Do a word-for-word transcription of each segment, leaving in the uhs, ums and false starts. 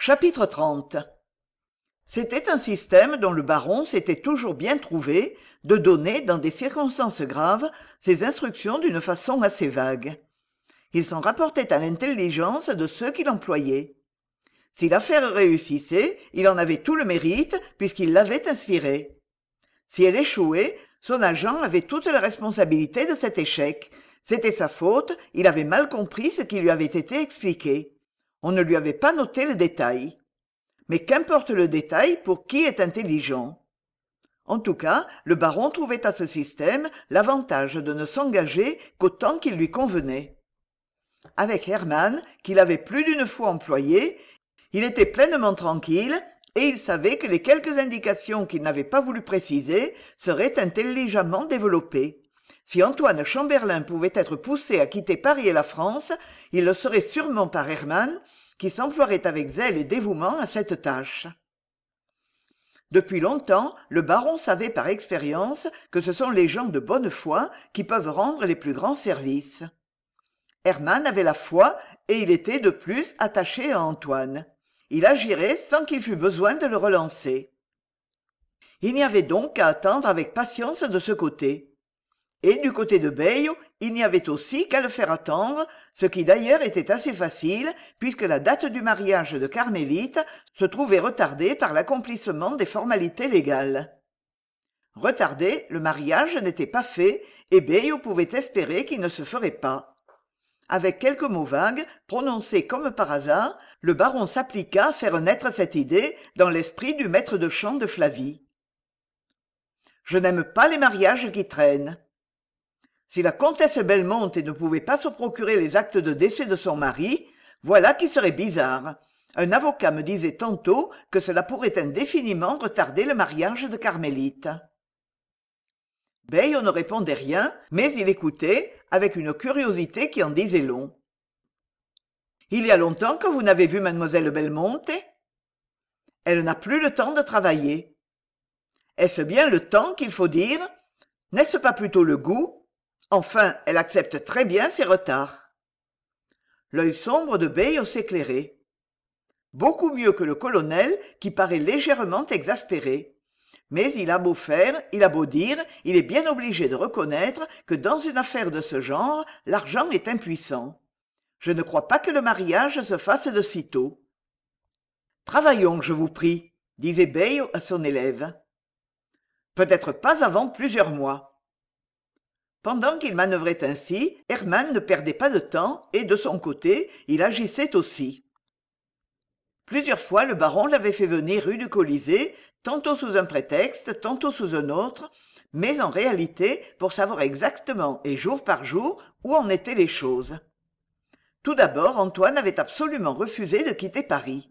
Chapitre trente. C'était un système dont le baron s'était toujours bien trouvé de donner, dans des circonstances graves, ses instructions d'une façon assez vague. Il s'en rapportait à l'intelligence de ceux qui l'employaient. Si l'affaire réussissait, il en avait tout le mérite, puisqu'il l'avait inspirée. Si elle échouait, son agent avait toute la responsabilité de cet échec. C'était sa faute, il avait mal compris ce qui lui avait été expliqué. On ne lui avait pas noté le détail. Mais qu'importe le détail pour qui est intelligent. En tout cas, le baron trouvait à ce système l'avantage de ne s'engager qu'autant qu'il lui convenait. Avec Hermann, qu'il avait plus d'une fois employé, il était pleinement tranquille et il savait que les quelques indications qu'il n'avait pas voulu préciser seraient intelligemment développées. Si Antoine Chamberlain pouvait être poussé à quitter Paris et la France, il le serait sûrement par Hermann, qui s'emploierait avec zèle et dévouement à cette tâche. Depuis longtemps, le baron savait par expérience que ce sont les gens de bonne foi qui peuvent rendre les plus grands services. Hermann avait la foi et il était de plus attaché à Antoine. Il agirait sans qu'il fût besoin de le relancer. Il n'y avait donc qu'à attendre avec patience de ce côté. Et du côté de Bayle, il n'y avait aussi qu'à le faire attendre, ce qui d'ailleurs était assez facile, puisque la date du mariage de Carmélite se trouvait retardée par l'accomplissement des formalités légales. Retardé, le mariage n'était pas fait, et Bayle pouvait espérer qu'il ne se ferait pas. Avec quelques mots vagues, prononcés comme par hasard, le baron s'appliqua à faire naître cette idée dans l'esprit du maître de chant de Flavie. « Je n'aime pas les mariages qui traînent. » Si la comtesse Belmonte ne pouvait pas se procurer les actes de décès de son mari, voilà qui serait bizarre. Un avocat me disait tantôt que cela pourrait indéfiniment retarder le mariage de Carmélite. Bayle ne répondait rien, mais il écoutait, avec une curiosité qui en disait long. « Il y a longtemps que vous n'avez vu mademoiselle Belmonte ? Elle n'a plus le temps de travailler. Est-ce bien le temps qu'il faut dire ? N'est-ce pas plutôt le goût ? Enfin, elle accepte très bien ses retards. » L'œil sombre de Bayle s'éclairait. Beaucoup mieux que le colonel, qui paraît légèrement exaspéré. Mais il a beau faire, il a beau dire, il est bien obligé de reconnaître que dans une affaire de ce genre, l'argent est impuissant. Je ne crois pas que le mariage se fasse de sitôt. « Travaillons, je vous prie, » disait Bayle à son élève. « Peut-être pas avant plusieurs mois. » Pendant qu'il manœuvrait ainsi, Hermann ne perdait pas de temps et, de son côté, il agissait aussi. Plusieurs fois, le baron l'avait fait venir rue du Colisée, tantôt sous un prétexte, tantôt sous un autre, mais en réalité pour savoir exactement et jour par jour où en étaient les choses. Tout d'abord, Antoine avait absolument refusé de quitter Paris.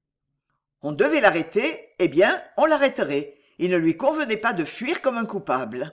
On devait l'arrêter, eh bien, on l'arrêterait. Il ne lui convenait pas de fuir comme un coupable.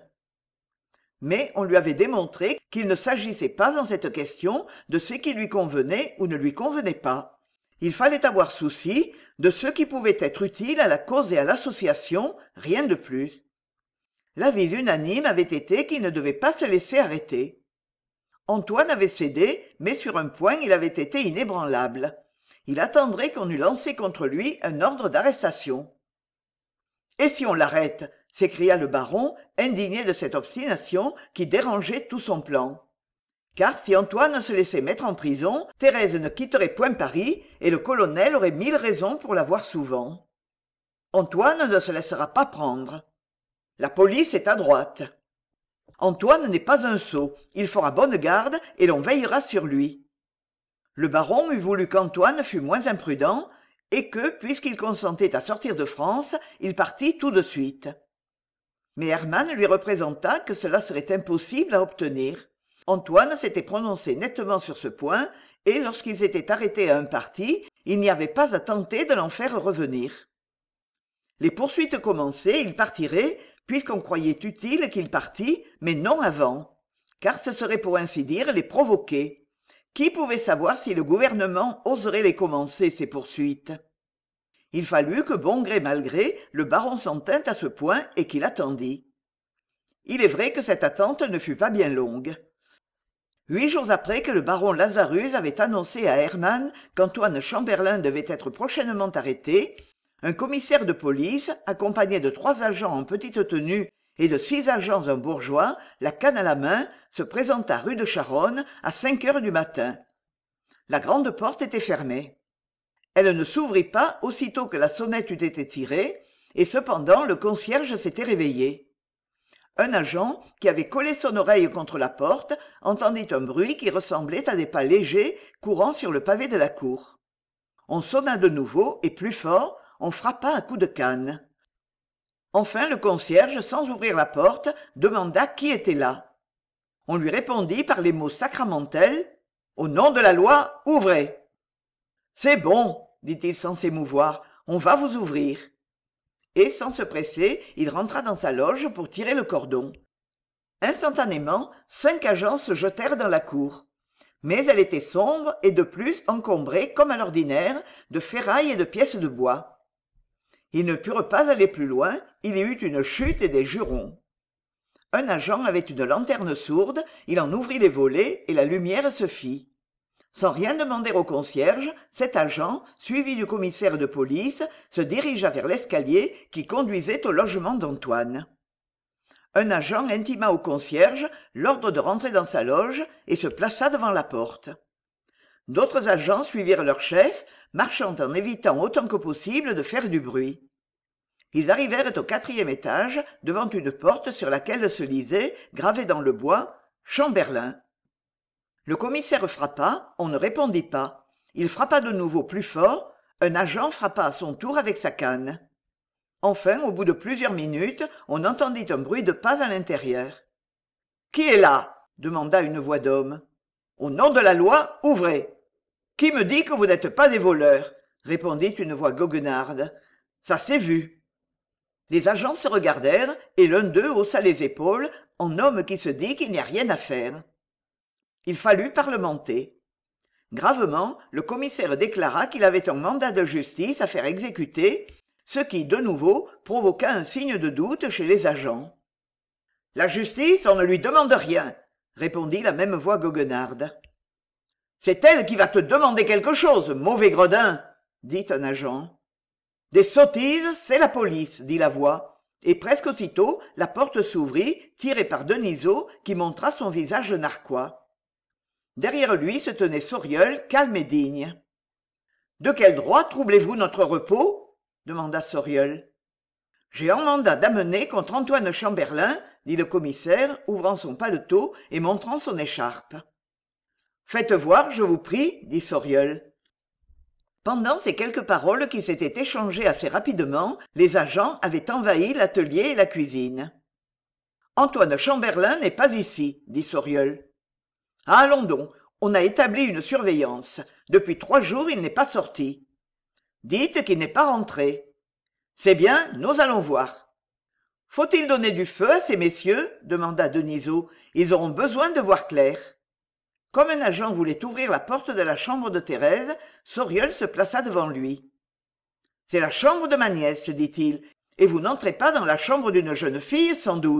Mais on lui avait démontré qu'il ne s'agissait pas en cette question de ce qui lui convenait ou ne lui convenait pas. Il fallait avoir souci de ce qui pouvait être utile à la cause et à l'association, rien de plus. L'avis unanime avait été qu'il ne devait pas se laisser arrêter. Antoine avait cédé, mais sur un point il avait été inébranlable. Il attendrait qu'on eût lancé contre lui un ordre d'arrestation. « Et si on l'arrête ?» s'écria le baron, indigné de cette obstination qui dérangeait tout son plan. Car si Antoine se laissait mettre en prison, Thérèse ne quitterait point Paris et le colonel aurait mille raisons pour la voir souvent. Antoine ne se laissera pas prendre. La police est à droite. Antoine n'est pas un sot, il fera bonne garde et l'on veillera sur lui. Le baron eût voulu qu'Antoine fût moins imprudent et que, puisqu'il consentait à sortir de France, il partît tout de suite. Mais Hermann lui représenta que cela serait impossible à obtenir. Antoine s'était prononcé nettement sur ce point, et lorsqu'il s'était arrêté à un parti, il n'y avait pas à tenter de l'en faire revenir. Les poursuites commencées, il partirait, puisqu'on croyait utile qu'il partît, mais non avant, car ce serait pour ainsi dire les provoquer. Qui pouvait savoir si le gouvernement oserait les commencer, ces poursuites ? Il fallut que, bon gré mal gré, le baron s'en tint à ce point et qu'il attendit. Il est vrai que cette attente ne fut pas bien longue. Huit jours après que le baron Lazarus avait annoncé à Hermann qu'Antoine Chamberlain devait être prochainement arrêté, un commissaire de police, accompagné de trois agents en petite tenue et de six agents un bourgeois, la canne à la main, se présenta rue de Charonne à cinq heures du matin. La grande porte était fermée. Elle ne s'ouvrit pas aussitôt que la sonnette eut été tirée, et cependant le concierge s'était réveillé. Un agent, qui avait collé son oreille contre la porte, entendit un bruit qui ressemblait à des pas légers courant sur le pavé de la cour. On sonna de nouveau, et plus fort, on frappa à coups de canne. Enfin le concierge, sans ouvrir la porte, demanda qui était là. On lui répondit par les mots sacramentels « Au nom de la loi, ouvrez !» « C'est bon, dit-il sans s'émouvoir, on va vous ouvrir. » Et, sans se presser, il rentra dans sa loge pour tirer le cordon. Instantanément, cinq agents se jetèrent dans la cour. Mais elle était sombre et de plus encombrée, comme à l'ordinaire, de ferrailles et de pièces de bois. Ils ne purent pas aller plus loin, il y eut une chute et des jurons. Un agent avait une lanterne sourde, il en ouvrit les volets et la lumière se fit. Sans rien demander au concierge, cet agent, suivi du commissaire de police, se dirigea vers l'escalier qui conduisait au logement d'Antoine. Un agent intima au concierge l'ordre de rentrer dans sa loge et se plaça devant la porte. D'autres agents suivirent leur chef, marchant en évitant autant que possible de faire du bruit. Ils arrivèrent au quatrième étage, devant une porte sur laquelle se lisait, gravé dans le bois, « Chamberlain ». Le commissaire frappa, on ne répondit pas. Il frappa de nouveau plus fort, un agent frappa à son tour avec sa canne. Enfin, au bout de plusieurs minutes, on entendit un bruit de pas à l'intérieur. « Qui est là ?» demanda une voix d'homme. « Au nom de la loi, ouvrez !»« Qui me dit que vous n'êtes pas des voleurs ?» répondit une voix goguenarde. « Ça s'est vu. » Les agents se regardèrent, et l'un d'eux haussa les épaules, en homme qui se dit qu'il n'y a rien à faire. Il fallut parlementer. Gravement, le commissaire déclara qu'il avait un mandat de justice à faire exécuter, ce qui, de nouveau, provoqua un signe de doute chez les agents. « La justice, on ne lui demande rien, » répondit la même voix goguenarde. « C'est elle qui va te demander quelque chose, mauvais gredin !» dit un agent. « Des sottises, c'est la police, » dit la voix, et presque aussitôt la porte s'ouvrit, tirée par Denisot, qui montra son visage narquois. Derrière lui se tenait Soriol, calme et digne. « De quel droit troublez-vous notre repos ?» demanda Soriol. « J'ai un mandat d'amener contre Antoine Chamberlain, » dit le commissaire, ouvrant son paletot et montrant son écharpe. « Faites voir, je vous prie, » dit Soriol. Pendant ces quelques paroles qui s'étaient échangées assez rapidement, les agents avaient envahi l'atelier et la cuisine. « Antoine Chamberlain n'est pas ici, » dit Soriol. « Allons donc, on a établi une surveillance. Depuis trois jours, il n'est pas sorti. Dites qu'il n'est pas rentré. C'est bien, nous allons voir. »« Faut-il donner du feu à ces messieurs ?» demanda Denisot. « Ils auront besoin de voir clair. » Comme un agent voulait ouvrir la porte de la chambre de Thérèse, Soriol se plaça devant lui. « C'est la chambre de ma nièce, dit-il, et vous n'entrez pas dans la chambre d'une jeune fille, sans doute. »«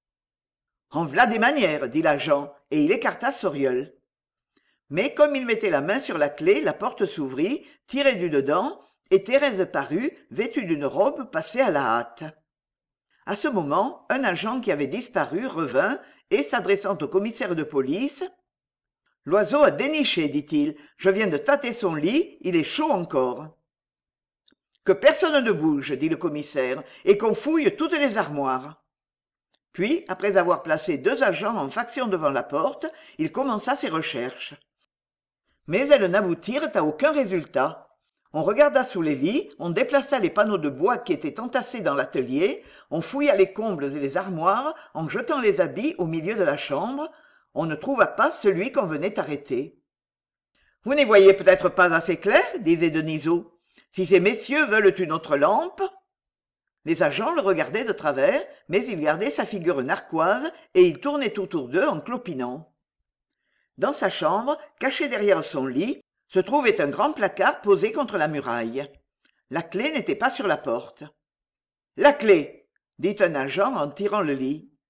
En v'là des manières, » dit l'agent, et il écarta Soriol. Mais comme il mettait la main sur la clé, la porte s'ouvrit, tirée du dedans, et Thérèse parut, vêtue d'une robe passée à la hâte. À ce moment, un agent qui avait disparu revint, et s'adressant au commissaire de police, « L'oiseau a déniché, dit-il. Je viens de tâter son lit, il est chaud encore. »« Que personne ne bouge, dit le commissaire, et qu'on fouille toutes les armoires. » Puis, après avoir placé deux agents en faction devant la porte, il commença ses recherches. Mais elles n'aboutirent à aucun résultat. On regarda sous les lits, on déplaça les panneaux de bois qui étaient entassés dans l'atelier, on fouilla les combles et les armoires en jetant les habits au milieu de la chambre. On ne trouva pas celui qu'on venait arrêter. « Vous n'y voyez peut-être pas assez clair, disait Denisot. Si ces messieurs veulent une autre lampe… » Les agents le regardaient de travers, mais il gardait sa figure narquoise et il tournait autour d'eux en clopinant. Dans sa chambre, caché derrière son lit, se trouvait un grand placard posé contre la muraille. La clé n'était pas sur la porte. « La clé !» dit un agent en tirant le lit.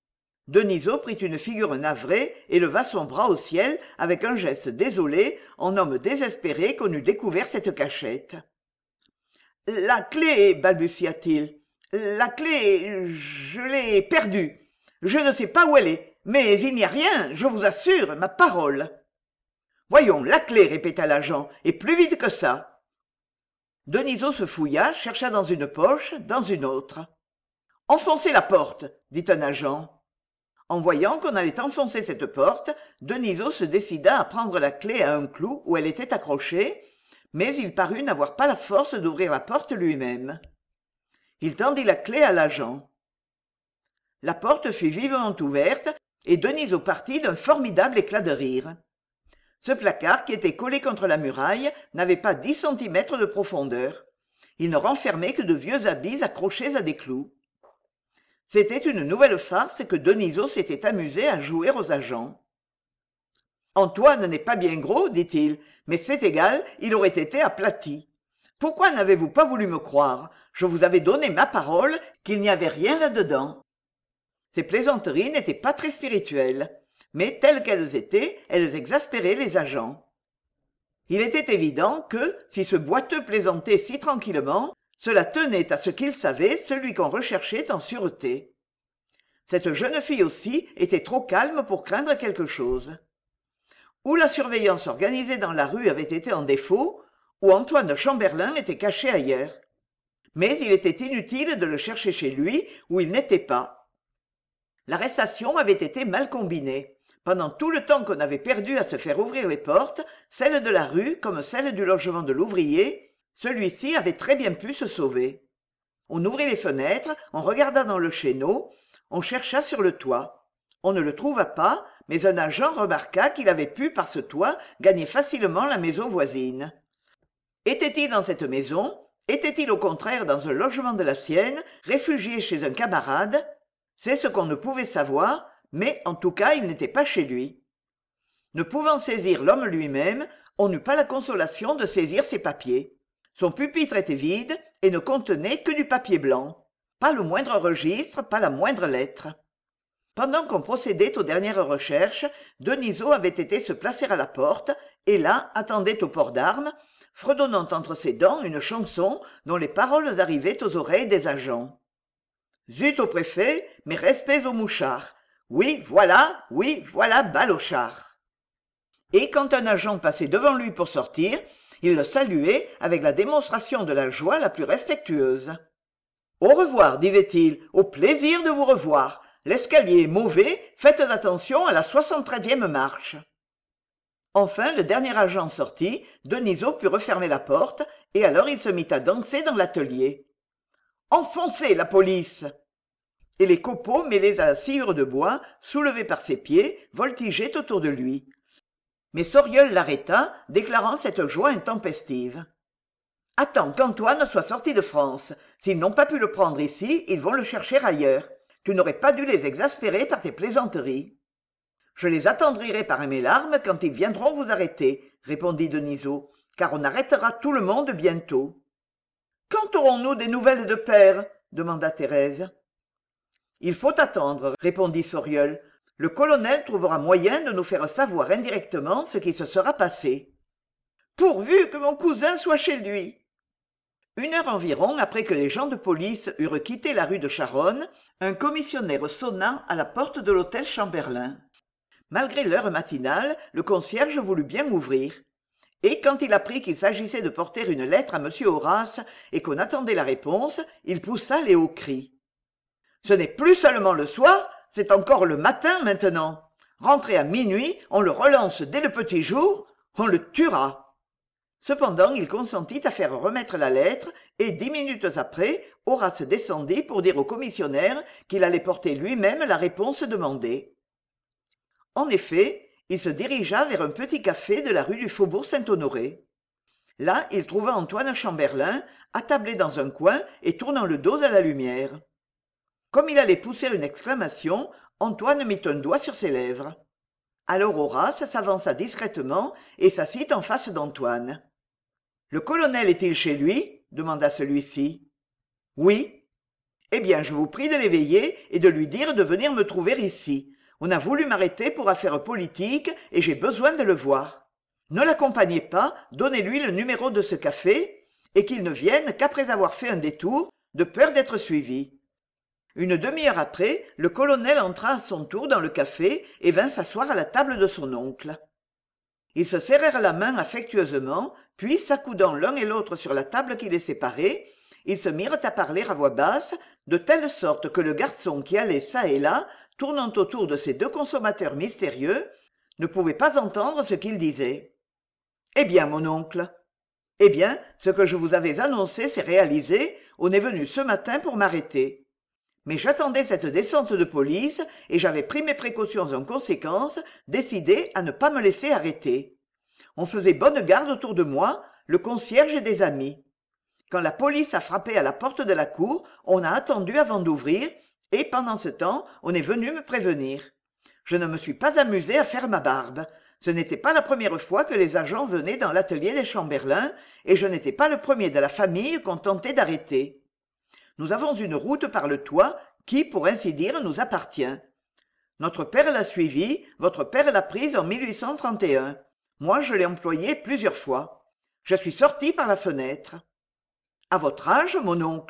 Denisot prit une figure navrée et leva son bras au ciel avec un geste désolé, en homme désespéré qu'on eût découvert cette cachette. « La clé, balbutia-t-il, la clé, je l'ai perdue. Je ne sais pas où elle est, mais il n'y a rien, je vous assure, ma parole. »« Voyons, la clé, répéta l'agent, et plus vite que ça. » Denisot se fouilla, chercha dans une poche, dans une autre. « Enfoncez la porte, dit un agent. En voyant qu'on allait enfoncer cette porte, Denisot se décida à prendre la clé à un clou où elle était accrochée, mais il parut n'avoir pas la force d'ouvrir la porte lui-même. Il tendit la clé à l'agent. La porte fut vivement ouverte et Denisot partit d'un formidable éclat de rire. Ce placard, qui était collé contre la muraille, n'avait pas dix centimètres de profondeur. Il ne renfermait que de vieux habits accrochés à des clous. C'était une nouvelle farce que Denisot s'était amusé à jouer aux agents. « Antoine n'est pas bien gros, dit-il, mais c'est égal, il aurait été aplati. Pourquoi n'avez-vous pas voulu me croire? Je vous avais donné ma parole qu'il n'y avait rien là-dedans. » Ces plaisanteries n'étaient pas très spirituelles, mais telles qu'elles étaient, elles exaspéraient les agents. Il était évident que, si ce boiteux plaisantait si tranquillement, cela tenait à ce qu'il savait celui qu'on recherchait en sûreté. Cette jeune fille aussi était trop calme pour craindre quelque chose. Ou la surveillance organisée dans la rue avait été en défaut, ou Antoine Chamberlain était caché ailleurs. Mais il était inutile de le chercher chez lui où il n'était pas. L'arrestation avait été mal combinée. Pendant tout le temps qu'on avait perdu à se faire ouvrir les portes, celle de la rue comme celle du logement de l'ouvrier, celui-ci avait très bien pu se sauver. On ouvrit les fenêtres, on regarda dans le chéneau, on chercha sur le toit. On ne le trouva pas, mais un agent remarqua qu'il avait pu, par ce toit, gagner facilement la maison voisine. Était-il dans cette maison? Était-il au contraire dans un logement de la sienne, réfugié chez un camarade? C'est ce qu'on ne pouvait savoir, mais en tout cas il n'était pas chez lui. Ne pouvant saisir l'homme lui-même, on n'eut pas la consolation de saisir ses papiers. Son pupitre était vide et ne contenait que du papier blanc. Pas le moindre registre, pas la moindre lettre. Pendant qu'on procédait aux dernières recherches, Denisot avait été se placer à la porte, et là attendait au port d'armes, fredonnant entre ses dents une chanson dont les paroles arrivaient aux oreilles des agents. Zut au préfet, mes respects aux mouchards. Oui, voilà, oui, voilà Balochard. Et quand un agent passait devant lui pour sortir, il le saluait avec la démonstration de la joie la plus respectueuse. « Au revoir, disait-il, au plaisir de vous revoir. L'escalier est mauvais, faites attention à la soixante-treizième marche. » Enfin, le dernier agent sortit, Denisot put refermer la porte, et alors il se mit à danser dans l'atelier. « Enfoncez la police !» Et les copeaux mêlés à la sciure de bois, soulevés par ses pieds, voltigeaient autour de lui. Mais Soriol l'arrêta, déclarant cette joie intempestive. « Attends qu'Antoine soit sorti de France. S'ils n'ont pas pu le prendre ici, ils vont le chercher ailleurs. Tu n'aurais pas dû les exaspérer par tes plaisanteries. »« Je les attendrirai par mes larmes quand ils viendront vous arrêter, » répondit Denisot, « car on arrêtera tout le monde bientôt. »« Quand aurons-nous des nouvelles de père ?» demanda Thérèse. « Il faut attendre, » répondit Soriol. « Le colonel trouvera moyen de nous faire savoir indirectement ce qui se sera passé. »« Pourvu que mon cousin soit chez lui !» Une heure environ après que les gens de police eurent quitté la rue de Charonne, un commissionnaire sonna à la porte de l'hôtel Chamberlain. Malgré l'heure matinale, le concierge voulut bien ouvrir. Et quand il apprit qu'il s'agissait de porter une lettre à M. Horace et qu'on attendait la réponse, il poussa les hauts cris. « Ce n'est plus seulement le soir, c'est encore le matin maintenant. Rentré à minuit, on le relance dès le petit jour, on le tuera. » Cependant, il consentit à faire remettre la lettre, et dix minutes après, Horace descendit pour dire au commissionnaire qu'il allait porter lui-même la réponse demandée. En effet, il se dirigea vers un petit café de la rue du Faubourg Saint-Honoré. Là, il trouva Antoine Chamberlain, attablé dans un coin et tournant le dos à la lumière. Comme il allait pousser une exclamation, Antoine mit un doigt sur ses lèvres. Alors Horace s'avança discrètement et s'assit en face d'Antoine. « Le colonel est-il chez lui ?» demanda celui-ci. « Oui. » Eh bien, je vous prie de l'éveiller et de lui dire de venir me trouver ici. On a voulu m'arrêter pour affaires politiques et j'ai besoin de le voir. Ne l'accompagnez pas, donnez-lui le numéro de ce café et qu'il ne vienne qu'après avoir fait un détour, de peur d'être suivi. » Une demi-heure après, le colonel entra à son tour dans le café et vint s'asseoir à la table de son oncle. Ils se serrèrent la main affectueusement, puis, s'accoudant l'un et l'autre sur la table qui les séparait, ils se mirent à parler à voix basse, de telle sorte que le garçon qui allait çà et là, tournant autour de ces deux consommateurs mystérieux, ne pouvait pas entendre ce qu'ils disaient. « Eh bien, mon oncle ? » ?»« Eh bien, ce que je vous avais annoncé s'est réalisé, on est venu ce matin pour m'arrêter. Mais j'attendais cette descente de police et j'avais pris mes précautions en conséquence, décidé à ne pas me laisser arrêter. On faisait bonne garde autour de moi, le concierge et des amis. Quand la police a frappé à la porte de la cour, on a attendu avant d'ouvrir, et pendant ce temps, on est venu me prévenir. Je ne me suis pas amusé à faire ma barbe. Ce n'était pas la première fois que les agents venaient dans l'atelier des Chamberlain, et je n'étais pas le premier de la famille qu'on tentait d'arrêter. Nous avons une route par le toit qui, pour ainsi dire, nous appartient. Notre père l'a suivie, votre père l'a prise en mille huit cent trente et un. Moi, je l'ai employée plusieurs fois. Je suis sorti par la fenêtre. À votre âge, mon oncle ?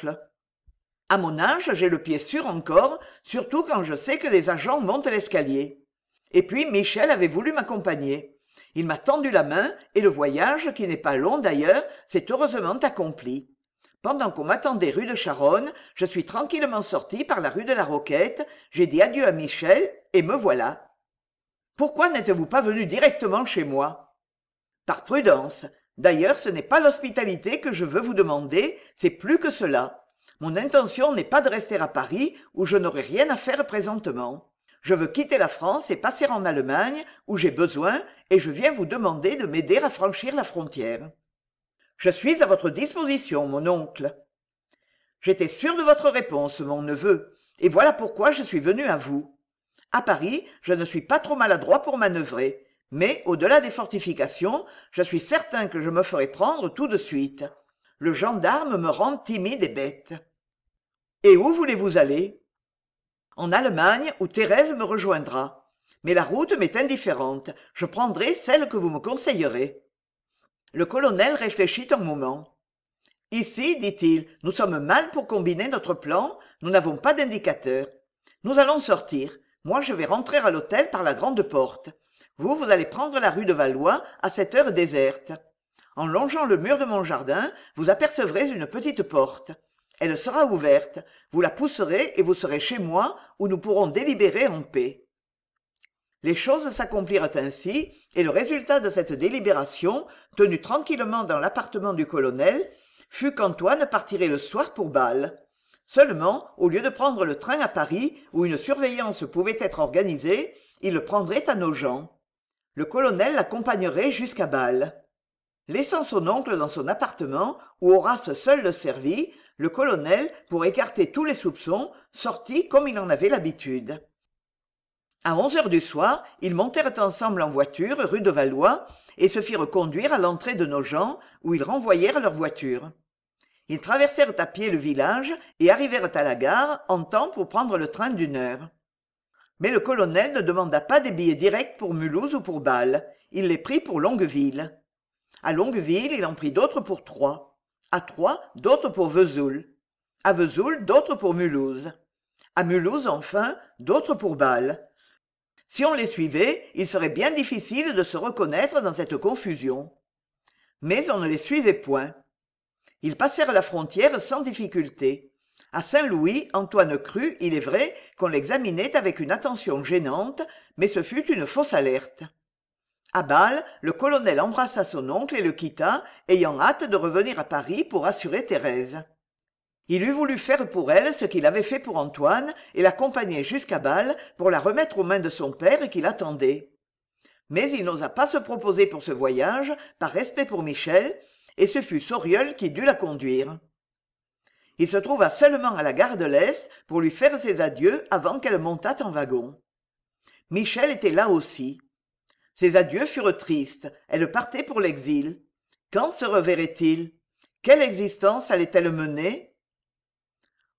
À mon âge, j'ai le pied sûr encore, surtout quand je sais que les agents montent l'escalier. Et puis, Michel avait voulu m'accompagner. Il m'a tendu la main, et le voyage, qui n'est pas long d'ailleurs, s'est heureusement accompli. Pendant qu'on m'attendait rue de Charonne, je suis tranquillement sorti par la rue de la Roquette, j'ai dit adieu à Michel, et me voilà. Pourquoi n'êtes-vous pas venu directement chez moi ? Par prudence. D'ailleurs, ce n'est pas l'hospitalité que je veux vous demander, c'est plus que cela. Mon intention n'est pas de rester à Paris, où je n'aurai rien à faire présentement. Je veux quitter la France et passer en Allemagne, où j'ai besoin, et je viens vous demander de m'aider à franchir la frontière. Je suis à votre disposition, mon oncle. J'étais sûr de votre réponse, mon neveu, et voilà pourquoi je suis venu à vous. À Paris, je ne suis pas trop maladroit pour manœuvrer, mais au-delà des fortifications, je suis certain que je me ferai prendre tout de suite. Le gendarme me rend timide et bête. Et où voulez-vous aller ? En Allemagne, où Thérèse me rejoindra. Mais la route m'est indifférente, je prendrai celle que vous me conseillerez. Le colonel réfléchit un moment. « Ici, dit-il, nous sommes mal pour combiner notre plan, nous n'avons pas d'indicateur. Nous allons sortir. Moi, je vais rentrer à l'hôtel par la grande porte. Vous, vous allez prendre la rue de Valois à cette heure déserte. En longeant le mur de mon jardin, vous apercevrez une petite porte. Elle sera ouverte. Vous la pousserez et vous serez chez moi où nous pourrons délibérer en paix. » Les choses s'accomplirent ainsi, et le résultat de cette délibération, tenue tranquillement dans l'appartement du colonel, fut qu'Antoine partirait le soir pour Bâle. Seulement, au lieu de prendre le train à Paris, où une surveillance pouvait être organisée, il le prendrait à Nogent. Le colonel l'accompagnerait jusqu'à Bâle. Laissant son oncle dans son appartement, où Horace seul le servit, le colonel, pour écarter tous les soupçons, sortit comme il en avait l'habitude. À onze heures du soir, ils montèrent ensemble en voiture rue de Valois et se firent conduire à l'entrée de Nogent, où ils renvoyèrent leur voiture. Ils traversèrent à pied le village et arrivèrent à la gare en temps pour prendre le train d'une heure. Mais le colonel ne demanda pas des billets directs pour Mulhouse ou pour Bâle, il les prit pour Longueville. À Longueville, il en prit d'autres pour Troyes. À Troyes, d'autres pour Vesoul. À Vesoul, d'autres pour Mulhouse. À Mulhouse, enfin, d'autres pour Bâle. Si on les suivait, il serait bien difficile de se reconnaître dans cette confusion. Mais on ne les suivait point. Ils passèrent la frontière sans difficulté. À Saint-Louis, Antoine crut, il est vrai, qu'on l'examinait avec une attention gênante, mais ce fut une fausse alerte. À Bâle, le colonel embrassa son oncle et le quitta, ayant hâte de revenir à Paris pour assurer Thérèse. Il eût voulu faire pour elle ce qu'il avait fait pour Antoine et l'accompagner jusqu'à Bâle pour la remettre aux mains de son père qui l'attendait. Mais il n'osa pas se proposer pour ce voyage, par respect pour Michel, et ce fut Sauriol qui dut la conduire. Il se trouva seulement à la gare de l'Est pour lui faire ses adieux avant qu'elle montât en wagon. Michel était là aussi. Ses adieux furent tristes, elle partait pour l'exil. Quand se reverrait-il ? Quelle existence allait-elle mener ?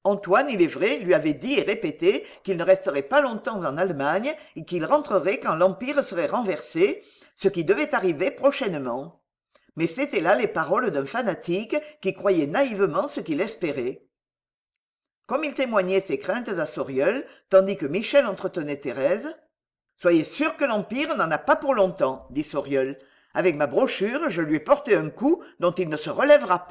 Antoine, il est vrai, lui avait dit et répété qu'il ne resterait pas longtemps en Allemagne et qu'il rentrerait quand l'Empire serait renversé, ce qui devait arriver prochainement. Mais c'étaient là les paroles d'un fanatique qui croyait naïvement ce qu'il espérait. Comme il témoignait ses craintes à Sauriol, tandis que Michel entretenait Thérèse, « Soyez sûr que l'Empire n'en a pas pour longtemps, dit Sauriol. Avec ma brochure, je lui ai porté un coup dont il ne se relèvera pas. »